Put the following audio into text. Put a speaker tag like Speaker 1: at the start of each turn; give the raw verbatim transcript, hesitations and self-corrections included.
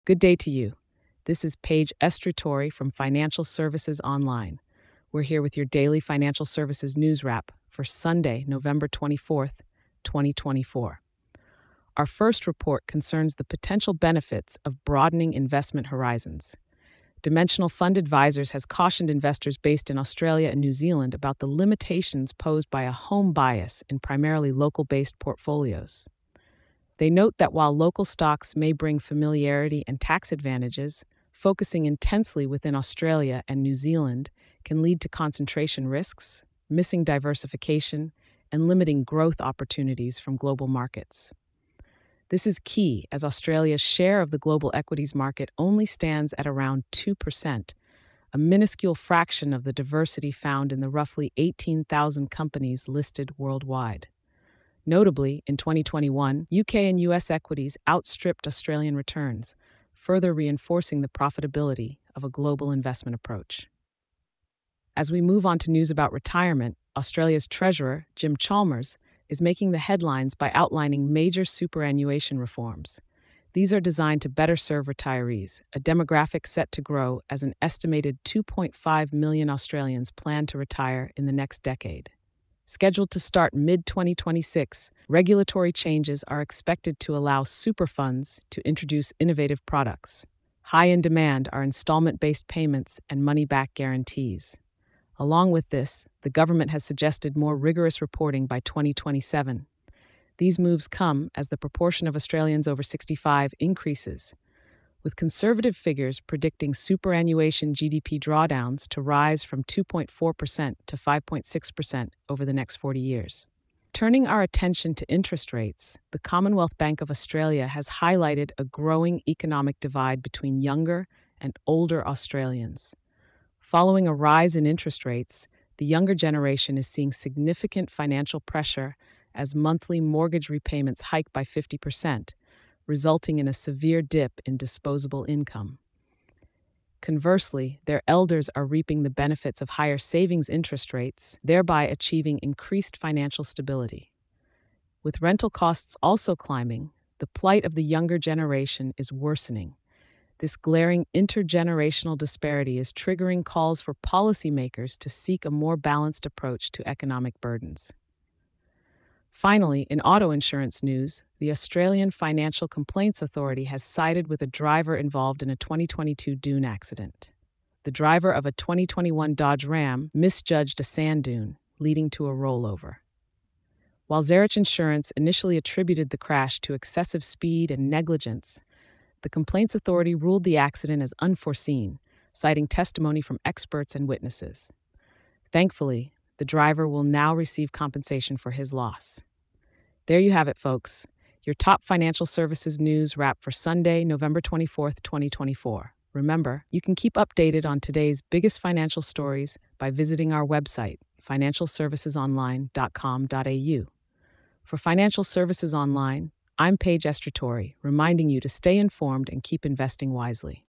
Speaker 1: Good day to you. This is Paige Estratori from Financial Services Online. We're here with your daily financial services news wrap for Sunday, November twenty-fourth, twenty twenty-four. Our first report concerns the potential benefits of broadening investment horizons. Dimensional Fund Advisors has cautioned investors based in Australia and New Zealand about the limitations posed by a home bias in primarily local based portfolios. They note that while local stocks may bring familiarity and tax advantages, focusing intensely within Australia and New Zealand can lead to concentration risks, missing diversification, and limiting growth opportunities from global markets. This is key as Australia's share of the global equities market only stands at around two percent, a minuscule fraction of the diversity found in the roughly eighteen thousand companies listed worldwide. Notably, in twenty twenty-one, U K and U S equities outstripped Australian returns, further reinforcing the profitability of a global investment approach. As we move on to news about retirement, Australia's Treasurer, Jim Chalmers, is making the headlines by outlining major superannuation reforms. These are designed to better serve retirees, a demographic set to grow as an estimated two point five million Australians plan to retire in the next decade. Scheduled to start mid twenty twenty-six, regulatory changes are expected to allow super funds to introduce innovative products. High in demand are installment-based payments and money-back guarantees. Along with this, the government has suggested more rigorous reporting by twenty twenty-seven. These moves come as the proportion of Australians over sixty-five increases, with conservative figures predicting superannuation G D P drawdowns to rise from two point four percent to five point six percent over the next forty years. Turning our attention to interest rates, the Commonwealth Bank of Australia has highlighted a growing economic divide between younger and older Australians. Following a rise in interest rates, the younger generation is seeing significant financial pressure as monthly mortgage repayments hike by fifty percent, resulting in a severe dip in disposable income. Conversely, their elders are reaping the benefits of higher savings interest rates, thereby achieving increased financial stability. With rental costs also climbing, the plight of the younger generation is worsening. This glaring intergenerational disparity is triggering calls for policymakers to seek a more balanced approach to economic burdens. Finally, in auto insurance news, the Australian Financial Complaints Authority has sided with a driver involved in a twenty twenty-two dune accident. The driver of a twenty twenty-one Dodge Ram misjudged a sand dune, leading to a rollover. While Zurich Insurance initially attributed the crash to excessive speed and negligence, the Complaints Authority ruled the accident as unforeseen, citing testimony from experts and witnesses. Thankfully, the driver will now receive compensation for his loss. There you have it, folks. Your top financial services news wrap for Sunday, November twenty-fourth, twenty twenty-four. Remember, you can keep updated on today's biggest financial stories by visiting our website, financial services online dot com dot a u. For Financial Services Online, I'm Paige Estratori, reminding you to stay informed and keep investing wisely.